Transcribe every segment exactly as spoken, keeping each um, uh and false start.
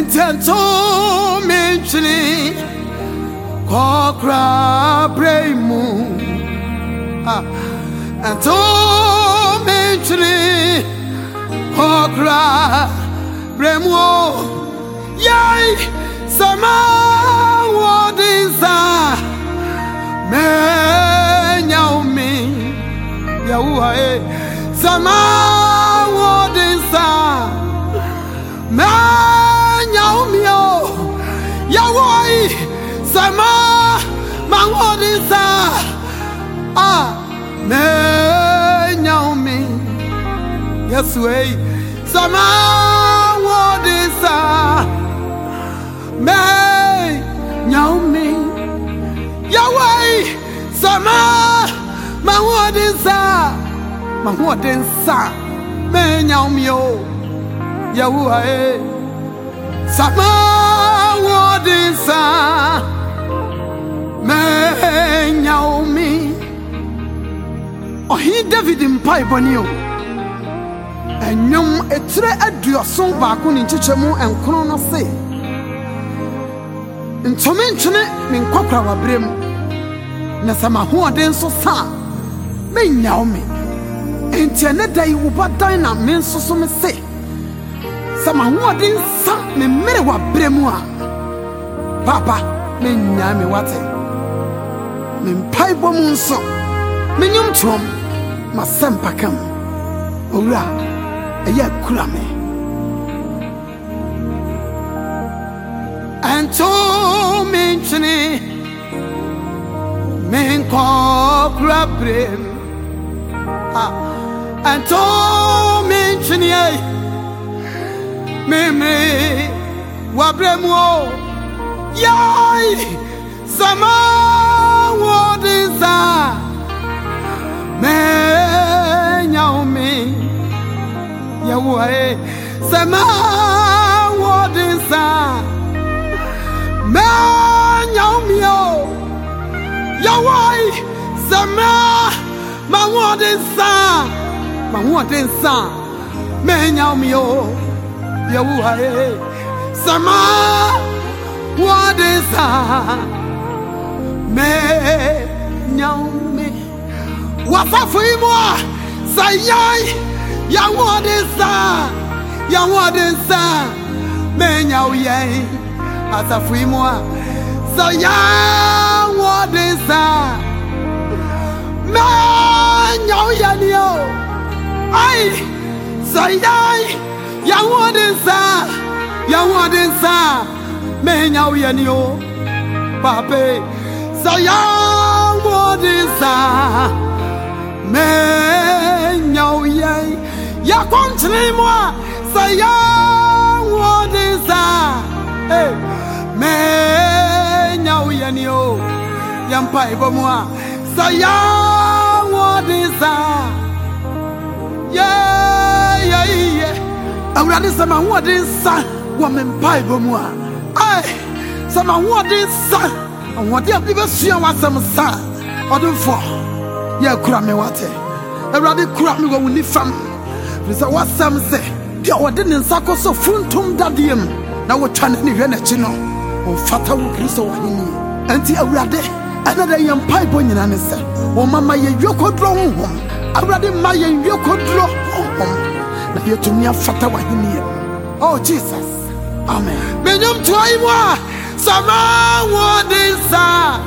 intento menchini kokra bremu ah ento menchini kokra bremu yai sama wodinsa me nyaumi yawa e sama wodinsa me nyaumi o yawa e sama mangwodinsa ah me nyaumi yesu e sama wodinsa me nyaumi yawa e sama mangwodinsa mangwodinsa me nyaumi o yawa e sama wodinsa me nyaumi ohi David mpai bonio enyom etre aduoson baako ni nchechemu enkono no se ntome nchene me nkwakra wabrem na sama hoden so sa me nyaumi entiane dai wo badan na me nso so me se sama hoden sa me mere wabrem a papa me nyame wate me mpai bom nso me nyum tom ma sempa kam owura eya kura me anto menchini men ko kura brem ah anto menchini ai me me wa brem o yai sama wodinsa me nyaumi yawa e sama wodinsa me nyaumi o yawa e sama mawodinsa mawodinsa me nyaumi o yawa e sama wodinsa me nyaumi wafafuimwa sayai ya wodinsa ya wodinsa menya uyai asafuimwa sayai wodinsa menya uyanio ai sayai ya wodinsa ya wodinsa menya uyanio pape sayai wodinsa me nyauye ya kontini moi saya wodinsa eh me nyauye ni o ya mpa ibo moi saya wodinsa yeah yeah yeah awurade sama wodinsa wo me mpa ibo moi ai sama wodinsa wodi abi besua wasam sa odunfo ya kura me wate awurade kura me wo ni fam bisa wasam se dia wode ne nsako so funtum dadiem na wo twa ne hwe na chi no o fata wo kristo wa hini anti awurade anada yam pai bo nyina ne se wo mama ye yokodro honhom awurade ma ye yokodro honhom na ye tumi afata wa hini oh Jesus amen menyum toyi mo sama wodinsa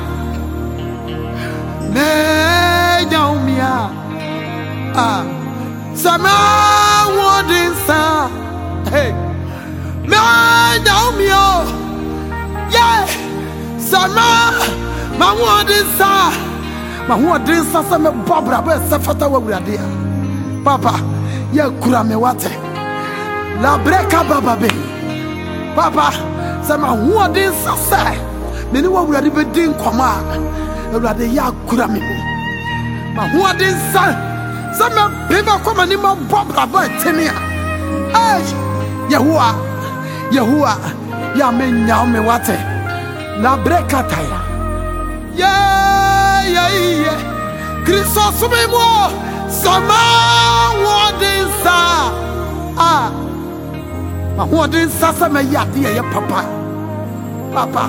me nyaumia ah sama wodinsa hey me nyaumia yeah sama ma wodinsa ma wodinsa sama babra be safata wa wurade papa ya kura me wate la breka baba be papa sama wodinsa sai me ni wa wurade be din kwama awurade ya kura me ma wodinsa sama beba kwama ni ma babra ba tenia ay Yahuwa Yahuwa ya me nyao me wate la breka taya yeah yeah yeah Kristo subimo sama wodinsa ah ma ho den sasa me yade ye papa papa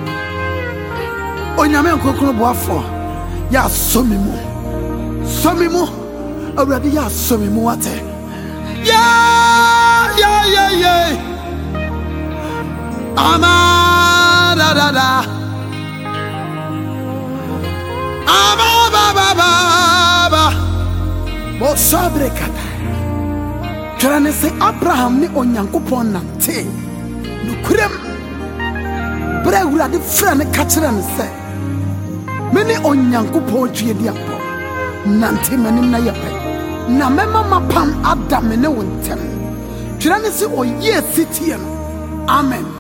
onyame nkokoro boafo ya somi mu somi mu awurade ya somi mu wate ya ya ya ya ama da da da ama ba ba ba ba mo sabre kata twerane se Abraham ni onyankopon nante nukurem bre awurade fra ne ka kire ne se mene onyankopon twie di apo nante manim na yepe na mema mapam adam ne wontem twerane se oye sitie no amen.